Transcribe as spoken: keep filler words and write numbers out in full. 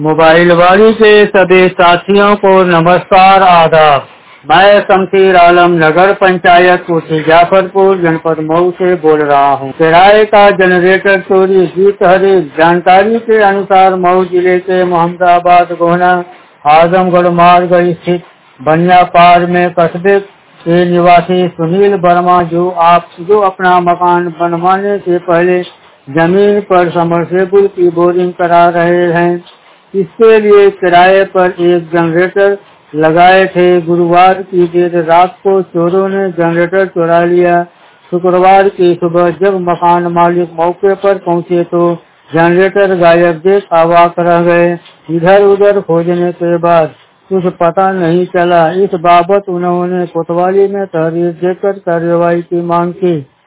Mobile वाणी के सभी साथियों को नमस्कार आदाब। मैं शमशीर आलम नगर पंचायत कोठी जाफरपुर जनपद मऊ से बोल रहा हूँ। किराए का जनरेटर चोरी जीत हरी। जानकारी के अनुसार मऊ जिले के मोहम्मदाबाद गोहना आजमगढ़ मार्ग स्थित बनिया पार में कस्बे के निवासी सुनील वर्मा जो आप जो अपना मकान बनवाने से पहले जमीन पर समरसेबुल की बोरिंग करा रहे हैं, इसके लिए किराए पर एक जनरेटर लगाए थे। गुरुवार की देर रात को चोरों ने जनरेटर चुरा लिया। शुक्रवार की सुबह जब मकान मालिक मौके पर पहुंचे तो जनरेटर गायब देख अवाक रह गए। इधर उधर खोजने के बाद कुछ पता नहीं चला। इस बाबत उन्होंने कोतवाली में तहरीर देकर कार्रवाई की मांग की।